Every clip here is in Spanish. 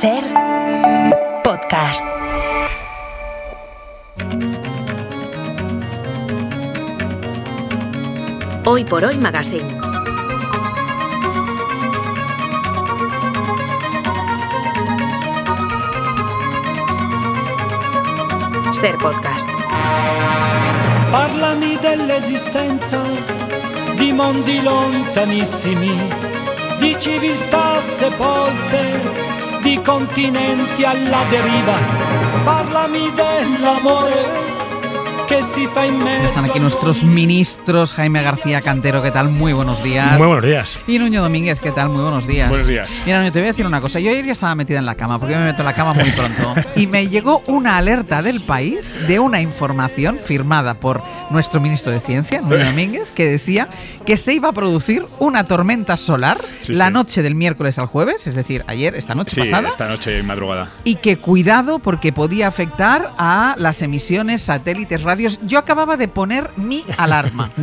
Ser podcast. Hoy por Hoy Magazine. Ser podcast. Parlami dell'esistenza di mondi lontanissimi, di civiltà sepolte, di continenti alla deriva. Parlami dell'amore que si fa in mezzo. Están aquí nuestros ministros. Jaime García Cantero, ¿qué tal? Muy buenos días. Muy buenos días. Y Nuño Domínguez, ¿qué tal? Muy buenos días. Buenos días. Mira, Nuño, te voy a decir una cosa. Yo ayer ya estaba metida en la cama, porque yo me meto en la cama muy pronto. Y me llegó una alerta del País de una información firmada por nuestro ministro de Ciencia, Nuño Domínguez, que decía que se iba a producir una tormenta solar la noche del miércoles al jueves, es decir, ayer, esta noche pasada. Esta noche madrugada. Y que cuidado porque podía afectar a las emisiones, satélites, radios. Yo acababa de poner mi alarma.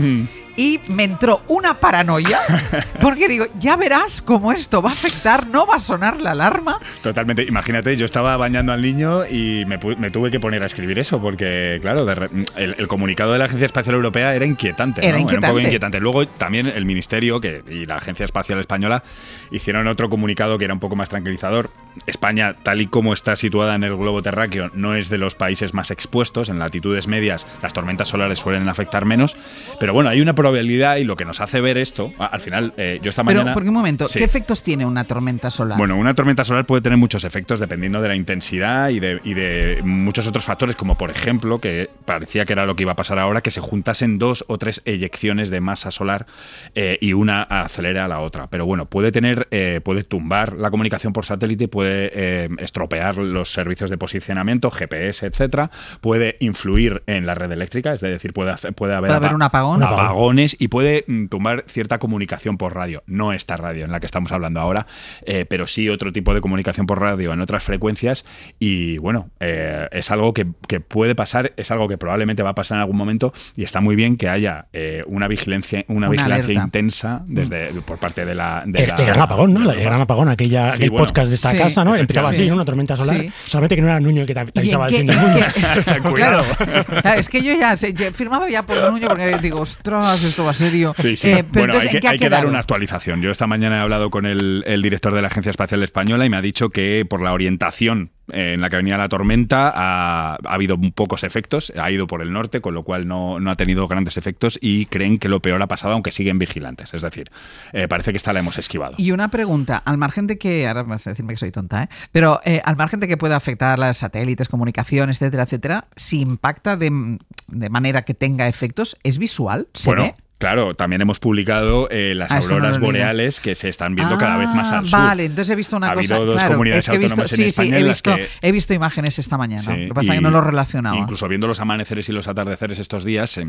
Y me entró una paranoia, porque digo, ya verás cómo esto va a afectar, no va a sonar la alarma. Totalmente. Imagínate, yo estaba bañando al niño y me tuve que poner a escribir eso, porque, claro, el comunicado de la Agencia Espacial Europea era inquietante. Era un poco inquietante. Luego también el Ministerio y la Agencia Espacial Española hicieron otro comunicado que era un poco más tranquilizador. España, tal y como está situada en el globo terráqueo, no es de los países más expuestos. En latitudes medias las tormentas solares suelen afectar menos. Pero bueno, hay una probabilidad, y lo que nos hace ver esto, al final, yo esta mañana... Pero, porque un momento, ¿qué efectos tiene una tormenta solar? Bueno, una tormenta solar puede tener muchos efectos dependiendo de la intensidad y de muchos otros factores, como por ejemplo, que parecía que era lo que iba a pasar ahora, que se juntasen 2 o 3 eyecciones de masa solar y una acelera a la otra. Pero bueno, puede tumbar la comunicación por satélite, puede estropear los servicios de posicionamiento, GPS, etcétera, puede influir en la red eléctrica, es decir, puede haber un apagón. Apagones, y puede tumbar cierta comunicación por radio. No esta radio en la que estamos hablando ahora, pero sí otro tipo de comunicación por radio en otras frecuencias. Y bueno, es algo que puede pasar, es algo que probablemente va a pasar en algún momento, y está muy bien que haya una vigilancia intensa por parte de la... El gran apagón, ¿no? El gran apagón, aquel podcast de esta casa, ¿no? Empezaba así, una tormenta solar. Sí. Solamente que no era Nuño el que te avisaba del fin del mundo. Claro, es que yo ya firmaba ya por Nuño, porque digo, ostras, esto va serio. Sí. Pero bueno, entonces, hay que dar una actualización. Yo esta mañana he hablado con el director de la Agencia Espacial Española y me ha dicho que por la orientación en la que venía la tormenta ha habido pocos efectos, ha ido por el norte, con lo cual no ha tenido grandes efectos, y creen que lo peor ha pasado, aunque siguen vigilantes. Es decir, parece que esta la hemos esquivado. Y una pregunta, al margen de que, ahora vas a decirme que soy tonta, pero al margen de que pueda afectar las satélites, comunicaciones, etcétera, si impacta de manera que tenga efectos, ¿es visual? ¿Se ve? Claro, también hemos publicado las auroras boreales que se están viendo cada vez más al sur. Vale, entonces he visto una cosa. Ha habido 2 comunidades autónomas en España en las que... he visto imágenes esta mañana. Lo que pasa es que no lo relacionaba. Incluso viendo los amaneceres y los atardeceres estos días,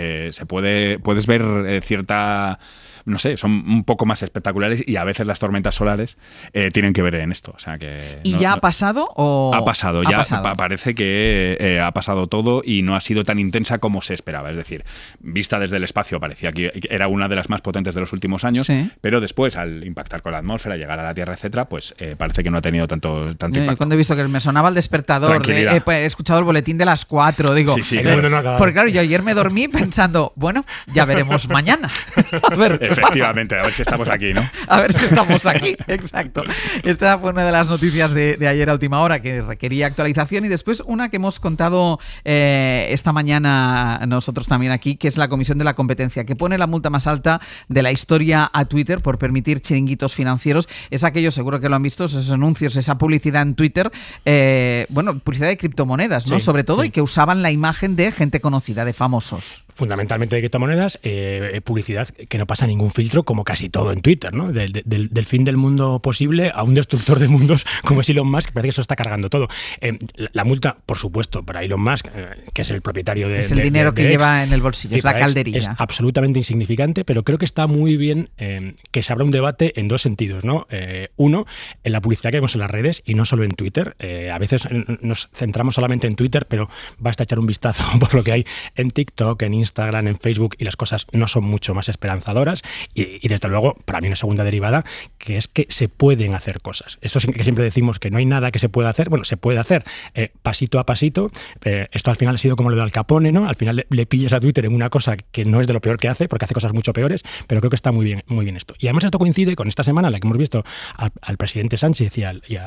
puedes ver cierta... No sé, son un poco más espectaculares, y a veces las tormentas solares tienen que ver en esto. O sea que ¿Y ya ha pasado o...? Ha pasado, parece que ha pasado todo y no ha sido tan intensa como se esperaba. Es decir, vista desde el espacio parecía que era una de las más potentes de los últimos años, pero después, al impactar con la atmósfera, llegar a la Tierra, etcétera, pues parece que no ha tenido tanto impacto. Cuando he visto que me sonaba el despertador, he escuchado el boletín de las 4, digo... Sí, porque claro, yo ayer me dormí pensando, bueno, ya veremos mañana. A ver, efectivamente, a ver si estamos aquí, ¿no? A ver si estamos aquí, exacto. Esta fue una de las noticias de ayer a última hora que requería actualización, y después una que hemos contado esta mañana nosotros también aquí, que es la Comisión de la Competencia, que pone la multa más alta de la historia a Twitter por permitir chiringuitos financieros. Es aquello, seguro que lo han visto, esos anuncios, esa publicidad en Twitter, publicidad de criptomonedas, ¿no? Sobre todo, y que usaban la imagen de gente conocida, de famosos. Fundamentalmente de criptomonedas, publicidad que no pasa ningún filtro, como casi todo en Twitter, ¿no? Del fin del mundo posible a un destructor de mundos como es Elon Musk, que parece que eso está cargando todo. La multa, por supuesto, para Elon Musk, que es el propietario de... Es el dinero que lleva en el bolsillo, es la calderilla. Es absolutamente insignificante, pero creo que está muy bien que se abra un debate en 2 sentidos, ¿no? Uno, en la publicidad que vemos en las redes, y no solo en Twitter. A veces nos centramos solamente en Twitter, pero basta echar un vistazo por lo que hay en TikTok, en Instagram, en Facebook, y las cosas no son mucho más esperanzadoras. Y desde luego, para mí una segunda derivada, que es que se pueden hacer cosas. Eso que siempre decimos que no hay nada que se pueda hacer. Bueno, se puede hacer pasito a pasito. Esto al final ha sido como lo de Al Capone, ¿no? Al final le pillas a Twitter en una cosa que no es de lo peor que hace, porque hace cosas mucho peores, pero creo que está muy bien esto. Y además esto coincide con esta semana en la que hemos visto al presidente Sánchez y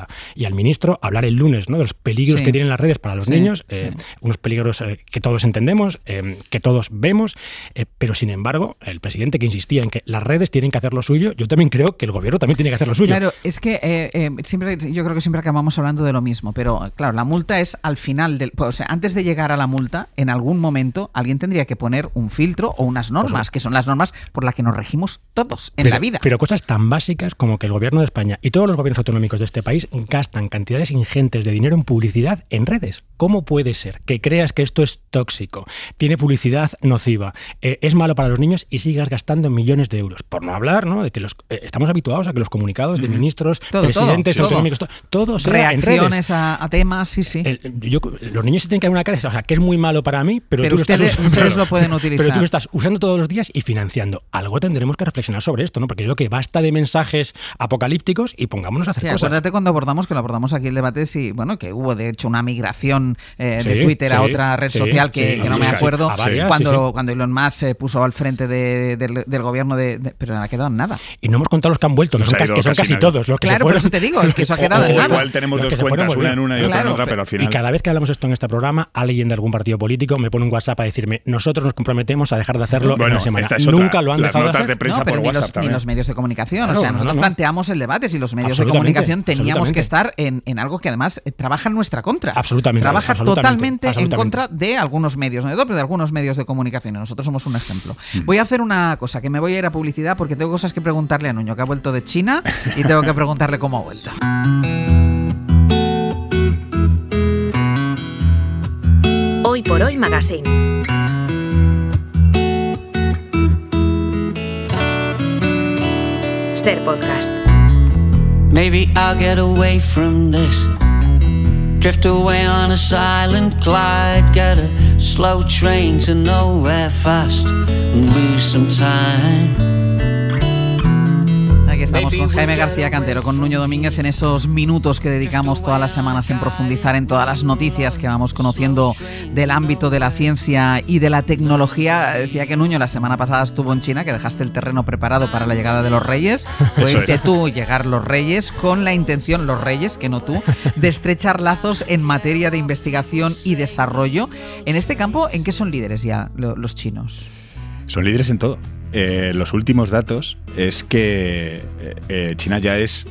al ministro hablar el lunes, ¿no?, de los peligros que tienen las redes para los niños, unos peligros que todos entendemos, que todos vemos, pero sin embargo, el presidente, que insistía en que las redes tienen que hacer lo suyo, yo también creo que el gobierno también tiene que hacer lo suyo. Claro, es que yo creo que siempre acabamos hablando de lo mismo, pero claro, la multa es al final o sea, antes de llegar a la multa, en algún momento alguien tendría que poner un filtro o unas normas, que son las normas por las que nos regimos todos en la vida. Pero cosas tan básicas como que el gobierno de España y todos los gobiernos autonómicos de este país gastan cantidades ingentes de dinero en publicidad en redes. ¿Cómo puede ser que creas que esto es tóxico, tiene publicidad nociva, es malo para los niños y sigas gastando millones de euros? Por no hablar, ¿no?, de que estamos habituados a que los comunicados de ministros, presidentes autonómicos, todo sea en redes. Reacciones a temas, sí. Los niños se tienen que dar una cara, o sea, que es muy malo para mí, pero tú ustedes lo pueden utilizar. Pero tú lo estás usando todos los días y financiando. Algo tendremos que reflexionar sobre esto, ¿no? Porque yo creo que basta de mensajes apocalípticos y pongámonos a hacer cosas. Acuérdate cuando abordamos aquí el debate, que hubo de hecho una migración de Twitter a otra red social que no me acuerdo, cuando Elon Musk se puso al frente del gobierno pero no ha quedado en nada. Y no hemos contado los que han vuelto, que son casi todos los que se fueron. Por eso te digo, es que eso ha quedado en nada. Igual tenemos dos cuentas, una en una y otra en otra, pero al final... Y cada vez que hablamos esto en este programa, alguien de algún partido político me pone un WhatsApp a decirme: nosotros nos comprometemos a dejar de hacerlo en una semana. Nunca lo han dejado de hacer. De prensa por WhatsApp ni los medios de comunicación. Claro, nosotros planteamos el debate. Si los medios de comunicación teníamos que estar en algo que además trabaja en nuestra contra. Trabaja totalmente en contra de algunos medios, no de todos, pero de algunos medios de comunicación. Nosotros somos un ejemplo. Voy a hacer una cosa, que me voy a ir a publicidad porque tengo cosas que preguntarle a Nuño, que ha vuelto de China, y tengo que preguntarle cómo ha vuelto. Hoy por Hoy Magazine. Ser Podcast. Maybe I'll get away from this. Drift away on a silent glide. Get a slow train to nowhere fast and lose some time. Aquí estamos con Jaime García Cantero, con Nuño Domínguez, en esos minutos que dedicamos todas las semanas en profundizar en todas las noticias que vamos conociendo del ámbito de la ciencia y de la tecnología. Decía que Nuño la semana pasada estuvo en China, que dejaste el terreno preparado para la llegada de los Reyes. Fuiste tú llegar los Reyes con la intención, los Reyes, que no tú, de estrechar lazos en materia de investigación y desarrollo. En este campo, ¿en qué son líderes ya los chinos? Son líderes en todo. Los últimos datos es que China ya es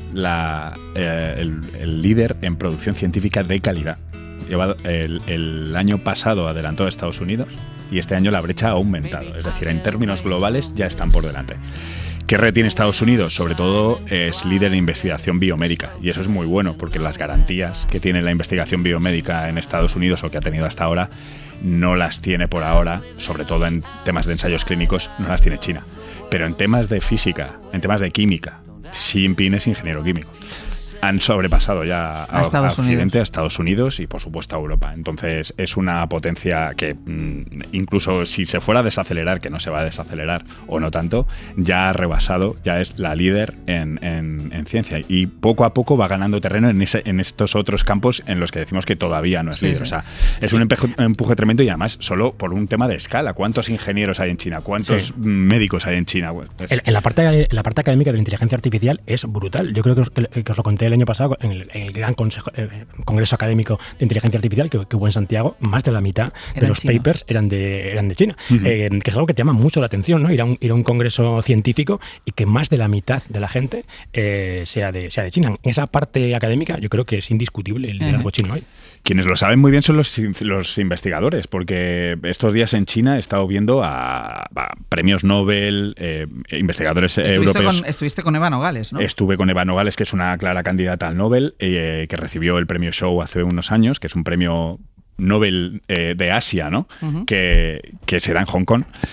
el líder en producción científica de calidad. El año pasado adelantó a Estados Unidos y este año la brecha ha aumentado. Es decir, en términos globales ya están por delante. ¿Qué retiene Estados Unidos? Sobre todo es líder en investigación biomédica, y eso es muy bueno porque las garantías que tiene la investigación biomédica en Estados Unidos, o que ha tenido hasta ahora, no las tiene por ahora, sobre todo en temas de ensayos clínicos, no las tiene China. Pero en temas de física, en temas de química, Xi Jinping es ingeniero químico. Han sobrepasado ya a Occidente, a Estados Unidos y por supuesto a Europa. Entonces es una potencia que incluso si se fuera a desacelerar, que no se va a desacelerar o no tanto, ya ha rebasado, ya es la líder en ciencia, y poco a poco va ganando terreno en estos otros campos en los que decimos que todavía no es líder. Sí. O sea, es un empuje tremendo, y además solo por un tema de escala. ¿Cuántos ingenieros hay en China? ¿Cuántos médicos hay en China? En la parte académica de la inteligencia artificial es brutal. Yo creo que os lo conté el año pasado en el gran congreso académico de inteligencia artificial que hubo en Santiago. Más de la mitad de los papers eran de China, que es algo que te llama mucho la atención, ¿no? Ir a un congreso científico y que más de la mitad de la gente sea de China. En esa parte académica yo creo que es indiscutible el liderazgo chino hoy. Quienes lo saben muy bien son los investigadores, porque estos días en China he estado viendo a premios Nobel, investigadores europeos. Estuviste con Eva Nogales, ¿no? Estuve con Eva Nogales, que es una clara candidata al Nobel, que recibió el premio Show hace unos años, que es un premio Nobel de Asia, ¿no? Que se da en Hong Kong.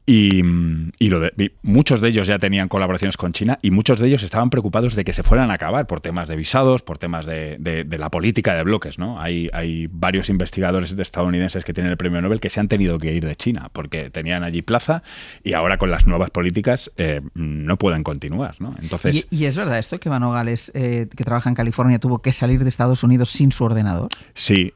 Y muchos de ellos ya tenían colaboraciones con China y muchos de ellos estaban preocupados de que se fueran a acabar por temas de visados, por temas de la política de bloques, ¿no? Hay varios investigadores estadounidenses que tienen el premio Nobel que se han tenido que ir de China porque tenían allí plaza y ahora con las nuevas políticas no pueden continuar, ¿no? Entonces, ¿Y es verdad esto que Van Nogales, que trabaja en California, tuvo que salir de Estados Unidos sin su ordenador? Sí,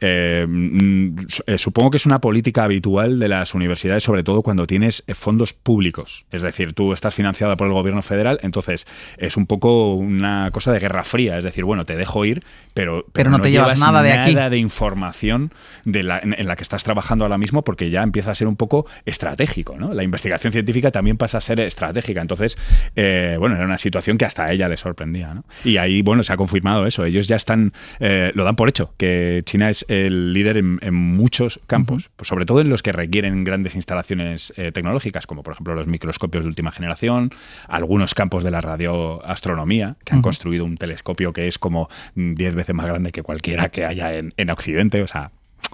supongo que es una política habitual de las universidades, sobre todo cuando tienes fondos públicos. Es decir, tú estás financiada por el gobierno federal, entonces es un poco una cosa de guerra fría. Es decir, bueno, te dejo ir, pero no te llevas nada de aquí. Nada de información en la que estás trabajando ahora mismo, porque ya empieza a ser un poco estratégico, ¿no? La investigación científica también pasa a ser estratégica. Entonces, bueno, era una situación que hasta a ella le sorprendía, ¿no? Y ahí, bueno, se ha confirmado eso. Ellos ya están, lo dan por hecho, que China es el líder en muchos campos, pues sobre todo en los que requieren grandes instalaciones tecnológicas, como por ejemplo los microscopios de última generación, algunos campos de la radioastronomía, que han construido un telescopio que es como 10 veces más grande que cualquiera que haya en Occidente, o sea...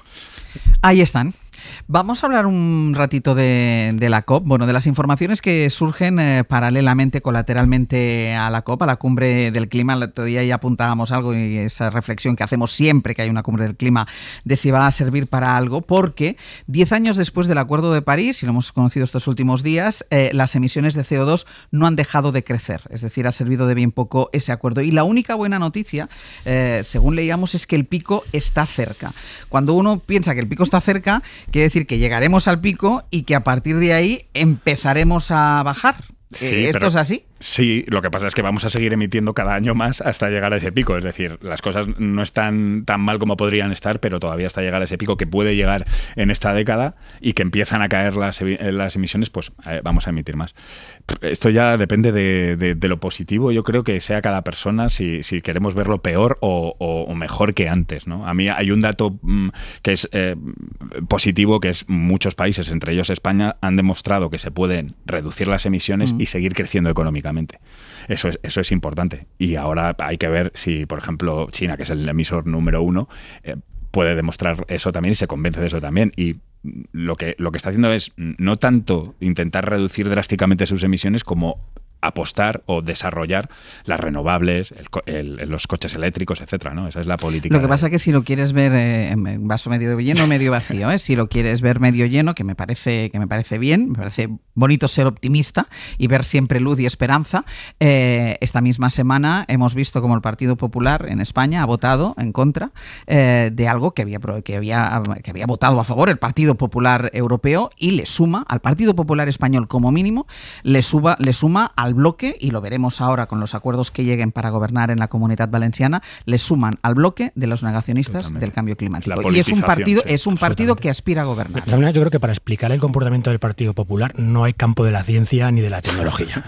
Ahí están. Vamos a hablar un ratito de la COP, bueno, de las informaciones que surgen paralelamente, colateralmente a la COP, a la cumbre del clima. El otro día ya apuntábamos algo y esa reflexión que hacemos siempre que hay una cumbre del clima de si va a servir para algo, porque 10 años después del Acuerdo de París, y lo hemos conocido estos últimos días, las emisiones de CO2 no han dejado de crecer, es decir, ha servido de bien poco ese acuerdo. Y la única buena noticia, según leíamos, es que el pico está cerca. Cuando uno piensa que el pico está cerca, quiere decir que llegaremos al pico y que a partir de ahí empezaremos a bajar. Sí, ¿Esto es así? Sí, lo que pasa es que vamos a seguir emitiendo cada año más hasta llegar a ese pico. Es decir, las cosas no están tan mal como podrían estar, pero todavía hasta llegar a ese pico que puede llegar en esta década y que empiezan a caer las emisiones, pues vamos a emitir más. Esto ya depende de lo positivo. Yo creo que sea cada persona si queremos verlo peor o mejor que antes, ¿no? A mí hay un dato que es positivo, que es muchos países, entre ellos España, han demostrado que se pueden reducir las emisiones y seguir creciendo económicamente. Eso es importante. Y ahora hay que ver si, por ejemplo, China, que es el emisor número 1, puede demostrar eso también y se convence de eso también. Y lo que está haciendo es no tanto intentar reducir drásticamente sus emisiones como apostar o desarrollar las renovables, los coches eléctricos, etcétera, ¿no? Esa es la política. Lo que pasa es que si lo quieres ver en vaso medio lleno o medio vacío, si lo quieres ver medio lleno, que me parece bien, me parece bonito ser optimista y ver siempre luz y esperanza. Esta misma semana hemos visto como el Partido Popular en España ha votado en contra de algo que había votado a favor el Partido Popular Europeo, y le suma al Partido Popular Español, como mínimo, le suma al bloque, y lo veremos ahora con los acuerdos que lleguen para gobernar en la Comunidad Valenciana, le suman al bloque de los negacionistas del cambio climático. Y es un partido que aspira a gobernar. La verdad, yo creo que para explicar el comportamiento del Partido Popular no hay campo de la ciencia ni de la tecnología.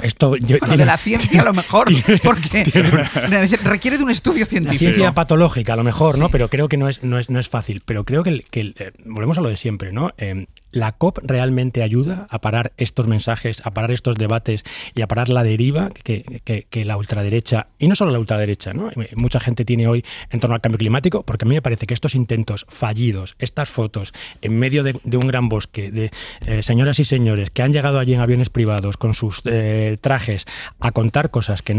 De la ciencia a lo mejor, porque requiere de un estudio científico. La ciencia patológica a lo mejor, ¿no? Pero creo que no es fácil. Pero creo que volvemos a lo de siempre, ¿no? La COP realmente ayuda a parar estos mensajes, a parar estos debates y a parar la deriva que la ultraderecha, y no solo la ultraderecha, ¿no? Mucha gente tiene hoy en torno al cambio climático, porque a mí me parece que estos intentos fallidos, estas fotos en medio de un gran bosque de señoras y señores que han llegado allí en aviones privados con sus trajes a contar cosas que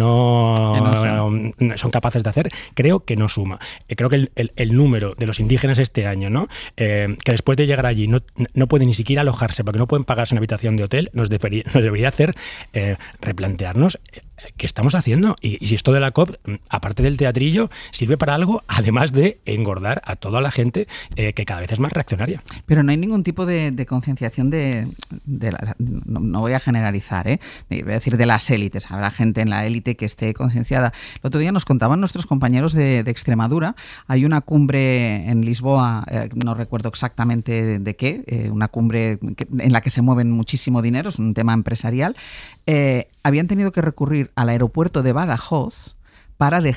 no son capaces de hacer, creo que no suma. Creo que el número de los indígenas este año, ¿no? Que después de llegar allí no pueden ni siquiera alojarse porque no pueden pagarse una habitación de hotel, nos debería hacer replantearnos qué estamos haciendo y si esto de la COP, aparte del teatrillo, sirve para algo, además de engordar a toda la gente que cada vez es más reaccionaria. Pero no hay ningún tipo de concienciación no voy a generalizar, voy a decir de las élites. Habrá gente en la élite que esté concienciada. El otro día nos contaban nuestros compañeros de Extremadura, hay una cumbre en Lisboa, no recuerdo exactamente de qué, una cumbre en la que se mueven muchísimo dinero, es un tema empresarial. Habían tenido que recurrir al aeropuerto de Badajoz para dejar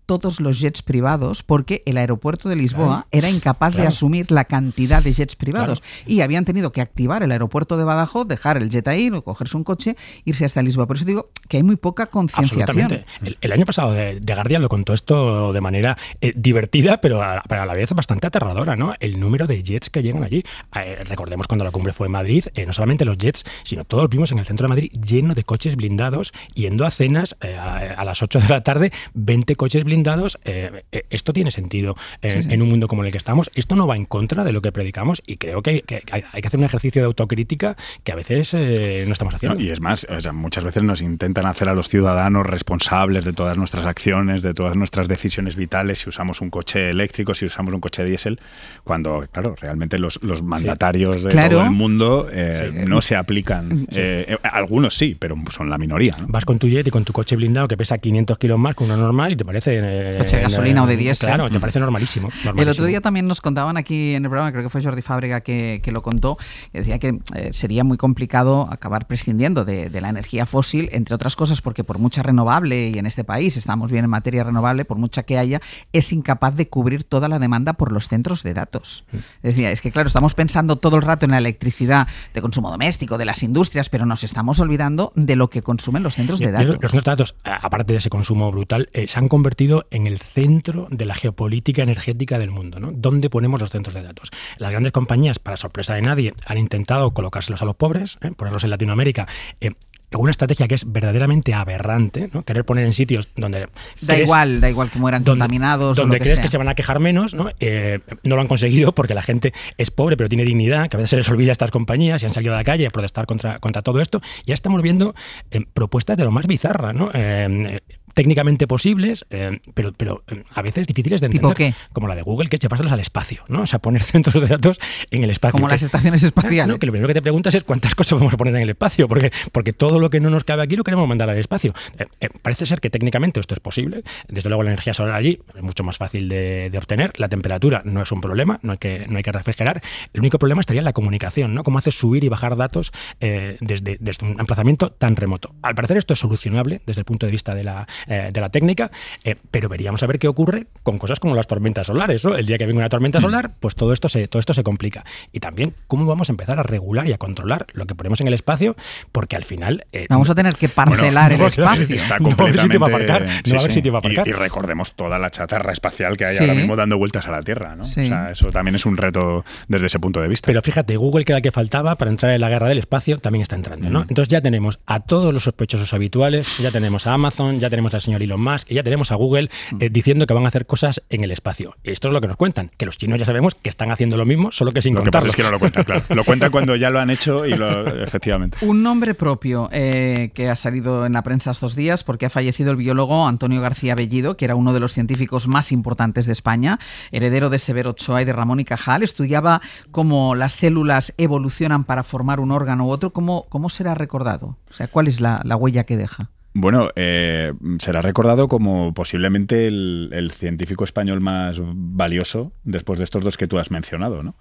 todos los jets privados porque el aeropuerto de Lisboa era incapaz de asumir la cantidad de jets privados y habían tenido que activar el aeropuerto de Badajoz, dejar el jet ahí, cogerse un coche, irse hasta Lisboa. Por eso digo que hay muy poca concienciación. Absolutamente. El año pasado The Guardian lo contó esto de manera divertida, pero a la vez bastante aterradora, ¿no? El número de jets que llegan allí. Recordemos cuando la cumbre fue en Madrid, no solamente los jets, sino todos vimos en el centro de Madrid lleno de coches blindados, yendo a cenas a las 8 de la tarde, 20 coches blindados. Esto tiene sentido en un mundo como el que estamos. Esto no va en contra de lo que predicamos y creo que hay que hacer un ejercicio de autocrítica que a veces no estamos haciendo. Y es más, muchas veces nos intentan hacer a los ciudadanos responsables de todas nuestras acciones, de todas nuestras decisiones vitales, si usamos un coche eléctrico, si usamos un coche diésel, cuando, claro, realmente los mandatarios de todo el mundo no se aplican. Algunos sí, pero son la minoría, ¿no? Vas con tu jet y con tu coche blindado que pesa 500 kilos más que uno normal y te parece... coche de gasolina o de diésel. Claro, te parece normalísimo. El otro día también nos contaban aquí en el programa, creo que fue Jordi Fábrega que lo contó, que decía que sería muy complicado acabar prescindiendo de la energía fósil, entre otras cosas porque por mucha renovable, y en este país estamos bien en materia renovable, por mucha que haya, es incapaz de cubrir toda la demanda por los centros de datos. Decía, es que claro, estamos pensando todo el rato en la electricidad de consumo doméstico, de las industrias, pero nos estamos olvidando de lo que consumen los centros de datos. Los centros de datos, aparte de ese consumo brutal, se han convertido en el centro de la geopolítica energética del mundo, ¿no? ¿Dónde ponemos los centros de datos? Las grandes compañías, para sorpresa de nadie, han intentado colocárselos a los pobres, ponerlos en Latinoamérica. Una estrategia que es verdaderamente aberrante, ¿no? Querer poner en sitios donde... Da igual que mueran contaminados. Donde o lo crees sea. que se van a quejar menos, ¿no? No lo han conseguido porque la gente es pobre pero tiene dignidad, que a veces se les olvida a estas compañías y han salido a la calle a protestar contra todo esto. Y ya estamos viendo propuestas de lo más bizarra, ¿no? Técnicamente posibles, pero a veces difíciles de entender. ¿Tipo qué? Como la de Google, que es llevárselos al espacio, ¿no? O sea, poner centros de datos en el espacio. Como las estaciones espaciales. No, que lo primero que te preguntas es cuántas cosas vamos a poner en el espacio, porque todo lo que no nos cabe aquí lo queremos mandar al espacio. Parece ser que técnicamente esto es posible. Desde luego la energía solar allí es mucho más fácil de obtener. La temperatura no es un problema, no hay que refrigerar. El único problema estaría en la comunicación, ¿no? Cómo haces subir y bajar datos desde un emplazamiento tan remoto. Al parecer esto es solucionable desde el punto de vista de la técnica, pero veríamos a ver qué ocurre con cosas como las tormentas solares, ¿no? El día que venga una tormenta solar, pues todo esto se complica. Y también cómo vamos a empezar a regular y a controlar lo que ponemos en el espacio, porque al final... vamos a tener que parcelar el espacio. Está no va a haber sitio para completamente... aparcar. No va a haber sitio para aparcar. Y recordemos toda la chatarra espacial que hay ahora mismo dando vueltas a la Tierra, ¿no? Sí. O sea, eso también es un reto desde ese punto de vista. Pero fíjate, Google, que era el que faltaba para entrar en la guerra del espacio, también está entrando, ¿no? Entonces ya tenemos a todos los sospechosos habituales, ya tenemos a Amazon, ya tenemos al señor Elon Musk, y ya tenemos a Google diciendo que van a hacer cosas en el espacio. Esto es lo que nos cuentan, que los chinos ya sabemos que están haciendo lo mismo, solo que sin contarlo. Lo que pasa es que no lo cuentan, claro. Lo cuentan cuando ya lo han hecho y efectivamente. Un nombre propio que ha salido en la prensa estos días porque ha fallecido el biólogo Antonio García Bellido, que era uno de los científicos más importantes de España, heredero de Severo Ochoa y de Ramón y Cajal. Estudiaba cómo las células evolucionan para formar un órgano u otro. ¿Cómo será recordado? O sea, ¿cuál es la huella que deja? Bueno, será recordado como posiblemente el científico español más valioso después de estos dos que tú has mencionado, ¿no?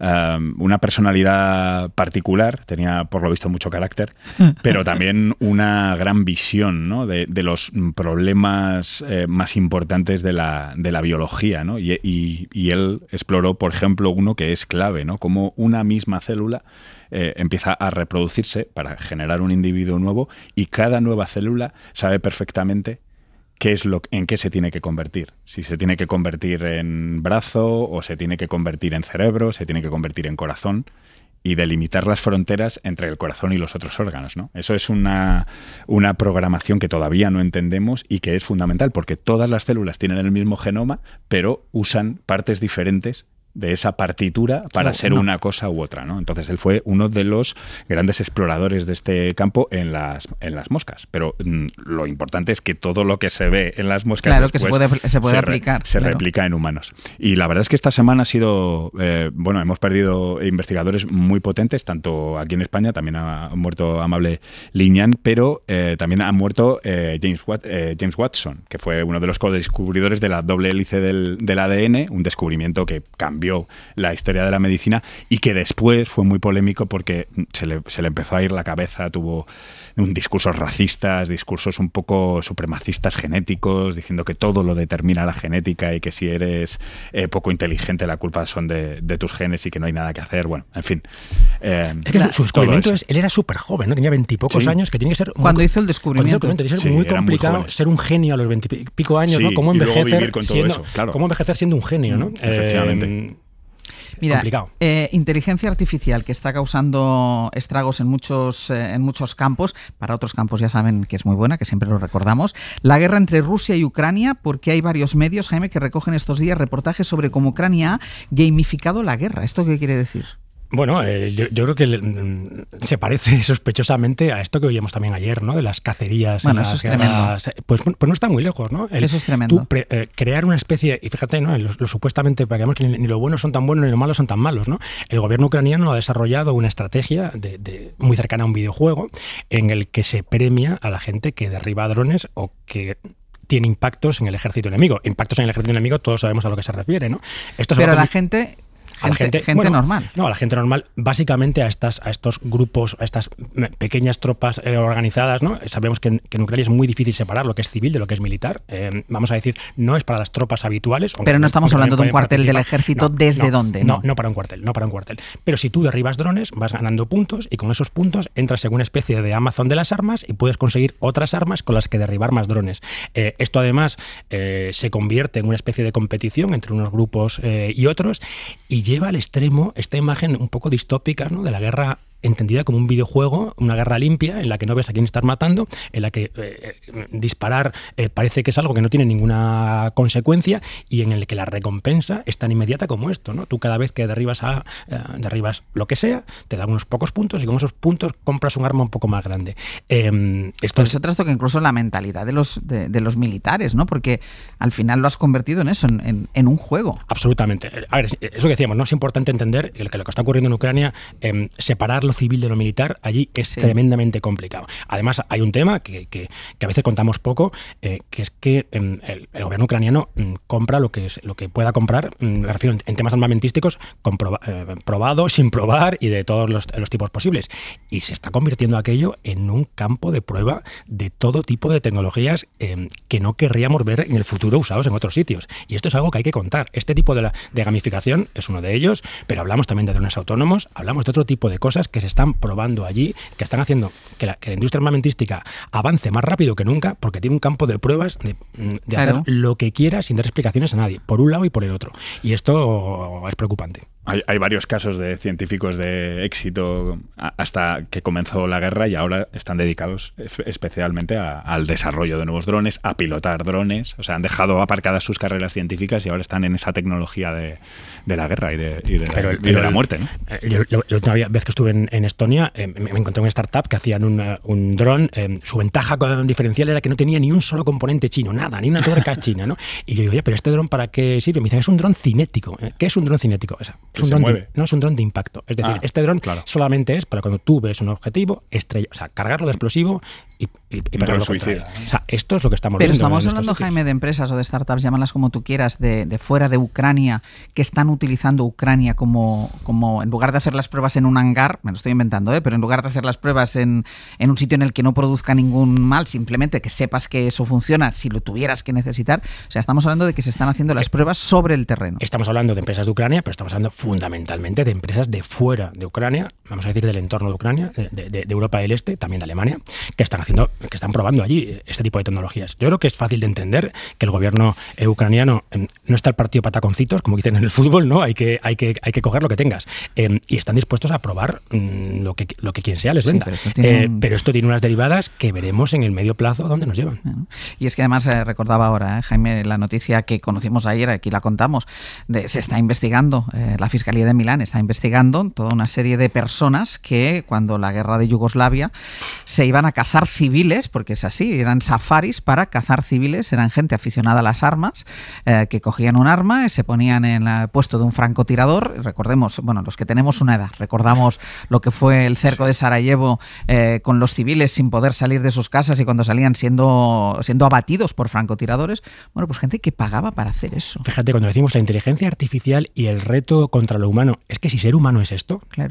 Una personalidad particular, tenía por lo visto mucho carácter, pero también una gran visión, ¿no? de los problemas más importantes de la biología, ¿no? Y él exploró, por ejemplo, uno que es clave, ¿no? Como una misma célula empieza a reproducirse para generar un individuo nuevo y cada nueva célula sabe perfectamente en qué se tiene que convertir. Si se tiene que convertir en brazo o se tiene que convertir en cerebro, se tiene que convertir en corazón y delimitar las fronteras entre el corazón y los otros órganos, ¿no? Eso es una programación que todavía no entendemos y que es fundamental porque todas las células tienen el mismo genoma, pero usan partes diferentes de esa partitura para ser una cosa u otra, ¿no? Entonces él fue uno de los grandes exploradores de este campo en las moscas. Pero lo importante es que todo lo que se ve en las moscas claro, que se puede aplicar. Se replica en humanos. Y la verdad es que esta semana ha sido... hemos perdido investigadores muy potentes, tanto aquí en España, también ha muerto Amable Liñán, pero también ha muerto James Watson, que fue uno de los co-descubridores de la doble hélice del ADN, un descubrimiento que cambió la historia de la medicina y que después fue muy polémico porque se le empezó a ir la cabeza, tuvo discursos racistas, discursos un poco supremacistas genéticos, diciendo que todo lo determina la genética y que si eres poco inteligente la culpa son de tus genes y que no hay nada que hacer. Bueno, en fin. Es que su descubrimiento él era súper joven, ¿no? Tenía 20 y pocos años, que tiene que ser... Cuando hizo el descubrimiento. Tiene que ser muy complicado ser un genio a los 20 y pico años, ¿no? ¿Cómo envejecer cómo envejecer siendo un genio, ¿no? Efectivamente. Mira, inteligencia artificial que está causando estragos en muchos campos. Para otros campos ya saben que es muy buena, que siempre lo recordamos. La guerra entre Rusia y Ucrania, porque hay varios medios, Jaime, que recogen estos días reportajes sobre cómo Ucrania ha gamificado la guerra. ¿Esto qué quiere decir? Bueno, yo creo que se parece sospechosamente a esto que oíamos también ayer, ¿no? De las cacerías. Bueno, eso es tremendo. Pues no está muy lejos, ¿no? Eso es tremendo. Crear una especie, y fíjate, ¿no? Lo supuestamente, para que veamos que ni lo bueno son tan buenos ni lo malo son tan malos, ¿no? El gobierno ucraniano ha desarrollado una estrategia muy cercana a un videojuego en el que se premia a la gente que derriba drones o que tiene impactos en el ejército enemigo. Impactos en el ejército enemigo, todos sabemos a lo que se refiere, ¿no? Pero la gente... A la gente normal. No, a la gente normal, básicamente a estos grupos, a estas pequeñas tropas organizadas, ¿no? Sabemos que en Ucrania es muy difícil separar lo que es civil de lo que es militar. Vamos a decir, no es para las tropas habituales. Pero no estamos hablando de un cuartel del ejército, ¿desde dónde? No para un cuartel, no para un cuartel. Pero si tú derribas drones, vas ganando puntos y con esos puntos entras en una especie de Amazon de las armas y puedes conseguir otras armas con las que derribar más drones. Esto además se convierte en una especie de competición entre unos grupos y otros y lleva al extremo esta imagen un poco distópica, ¿no? De la guerra entendida como un videojuego, una guerra limpia en la que no ves a quién estás matando, en la que disparar parece que es algo que no tiene ninguna consecuencia y en el que la recompensa es tan inmediata como esto, ¿no? Tú cada vez que derribas lo que sea, te dan unos pocos puntos y con esos puntos compras un arma un poco más grande. Esto se trastoca incluso la mentalidad de los militares, ¿no? Porque al final lo has convertido en eso, en un juego. Absolutamente. A ver, eso que decíamos, ¿no? Es importante entender que lo que está ocurriendo en Ucrania, separar lo civil de lo militar allí es tremendamente complicado. Además, hay un tema que a veces contamos poco, que es que el gobierno ucraniano compra lo que pueda comprar, me refiero en temas armamentísticos, probado, sin probar y de todos los tipos posibles. Y se está convirtiendo aquello en un campo de prueba de todo tipo de tecnologías que no querríamos ver en el futuro usados en otros sitios. Y esto es algo que hay que contar. Este tipo de gamificación es uno de ellos, pero hablamos también de drones autónomos, hablamos de otro tipo de cosas que se están probando allí, que están haciendo que la industria armamentística avance más rápido que nunca, porque tiene un campo de pruebas de hacer lo que quiera sin dar explicaciones a nadie, por un lado y por el otro. Y esto es preocupante. Hay varios casos de científicos de éxito hasta que comenzó la guerra y ahora están dedicados especialmente al desarrollo de nuevos drones, a pilotar drones. O sea, han dejado aparcadas sus carreras científicas y ahora están en esa tecnología de la guerra y de la muerte, ¿no? La última vez que estuve en Estonia me encontré una startup que hacían un dron. Su ventaja diferencial era que no tenía ni un solo componente chino, nada, ni una tuerca china, ¿no? Y yo digo, oye, ¿pero este dron para qué sirve? Me dicen, es un dron cinético. ¿Qué es un dron cinético? Es un dron de impacto. Es decir, este dron solamente es para cuando tú ves un objetivo, cargarlo de explosivo y pegarlo contra él. O sea, esto es lo que estamos viendo. Pero estamos hablando, Jaime, de empresas o de startups, llámalas como tú quieras, de fuera de Ucrania, que están utilizando Ucrania como en lugar de hacer las pruebas en un hangar, me lo estoy inventando, pero en lugar de hacer las pruebas en un sitio en el que no produzca ningún mal, simplemente que sepas que eso funciona si lo tuvieras que necesitar. O sea, estamos hablando de que se están haciendo las pruebas sobre el terreno. Estamos hablando de empresas de Ucrania, pero estamos hablando fundamentalmente de empresas de fuera de Ucrania, vamos a decir del entorno de Ucrania, de Europa del Este, también de Alemania, que están probando allí este tipo de tecnologías. Yo creo que es fácil de entender que el gobierno ucraniano no está el partido pataconcitos, como dicen en el fútbol, ¿no? Hay que coger lo que tengas. Y están dispuestos a probar lo que quien sea les venda. Pero esto tiene unas derivadas que veremos en el medio plazo dónde nos llevan. Y es que además recordaba ahora, Jaime, la noticia que conocimos ayer, aquí la contamos, se está investigando, la Fiscalía de Milán está investigando toda una serie de personas que cuando la guerra de Yugoslavia se iban a cazar civiles, porque es así, eran safaris para cazar civiles, eran gente aficionada a las armas, que cogían un arma y se ponían en el puesto de un francotirador. Recordemos, bueno, los que tenemos una edad, recordamos lo que fue el cerco de Sarajevo con los civiles sin poder salir de sus casas y cuando salían siendo abatidos por francotiradores. Bueno, pues gente que pagaba para hacer eso. Fíjate, cuando decimos la inteligencia artificial y el reto contra lo humano, es que si ser humano es esto, claro.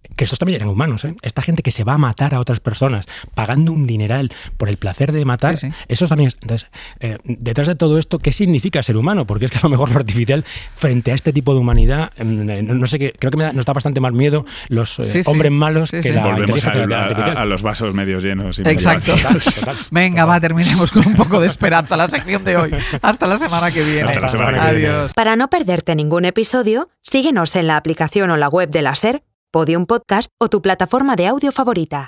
que estos también eran humanos, ¿eh? Esta gente que se va a matar a otras personas pagando un dineral por el placer de matar, Sí, sí. esos también. Entonces, detrás de todo esto, ¿qué significa ser humano? Porque es que a lo mejor lo artificial, frente a este tipo de humanidad, no sé qué, creo que nos da bastante más miedo los hombres malos que la Volvemos inteligencia artificial. a los vasos medios llenos. Exacto. Total. Venga, va, terminemos con un poco de esperanza la sección de hoy. Hasta la semana que viene. Hasta la semana que viene. Adiós. Para no perderte ningún episodio, síguenos en la aplicación o la web de la SER, Podium Podcast o tu plataforma de audio favorita.